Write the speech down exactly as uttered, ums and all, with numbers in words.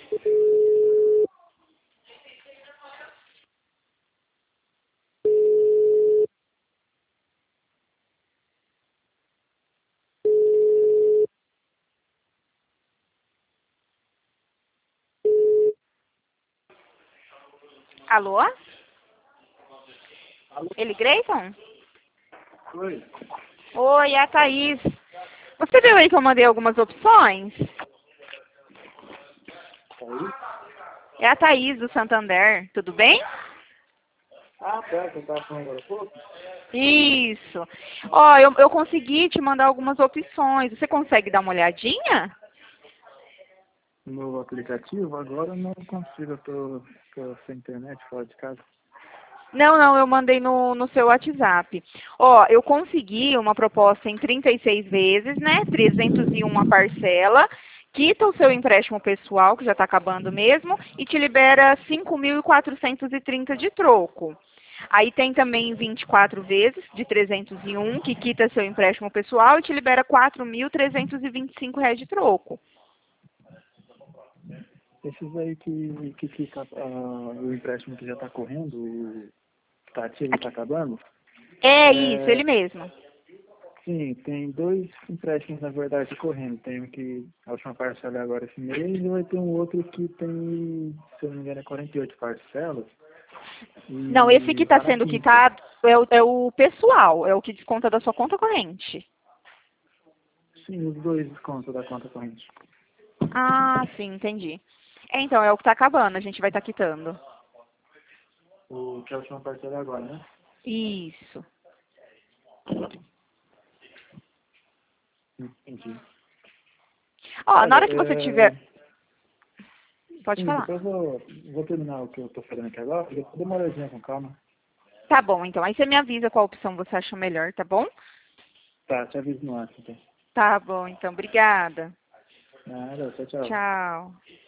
Alô? Alô? Ele, Grayson? Oi. Oi, é a Thaís. Você viu aí que eu mandei algumas opções? Oi? É a Thaís do Santander, tudo bem? Ah, tá, você tá falando agora há pouco? Isso. Ó, eu, eu consegui te mandar algumas opções. Você consegue dar uma olhadinha? No aplicativo, agora eu não consigo, eu tô, tô sem internet fora de casa. Não, não, eu mandei no, no seu WhatsApp. Ó, eu consegui uma proposta em trinta e seis vezes, né? trezentos e um a parcela. Quita o seu empréstimo pessoal, que já está acabando mesmo, e te libera cinco mil quatrocentos e trinta de troco. Aí tem também vinte e quatro vezes, de trezentos e um, que quita seu empréstimo pessoal e te libera quatro mil trezentos e vinte e cinco reais de troco. Esses aí que, que fica ah, o empréstimo que já tá correndo, o que tá ativo e tá acabando, É isso, é, ele mesmo. sim, tem dois empréstimos, na verdade, correndo. Tem um que a última parcela é agora esse mês e vai ter um outro que tem, se eu não me engano, é quarenta e oito parcelas Não, esse que e está tá na sendo quinta. quitado é o, é o pessoal, é o que desconta da sua conta corrente. Sim, os dois descontos da conta corrente. Ah, sim, entendi. É, então, é o que está acabando, a gente vai estar quitando. O que é a última parcela é agora, né? Isso. Entendi. Ó, na Olha, hora que você é... tiver... Pode sim, falar. depois eu vou, vou terminar o que eu tô fazendo aqui agora, depois dê uma olhadinha com calma. Tá bom, então. Aí você me avisa qual opção você acha melhor, tá bom? Tá, te aviso no WhatsApp, então. Tá bom, então. Obrigada. Nada, tchau, tchau. Tchau.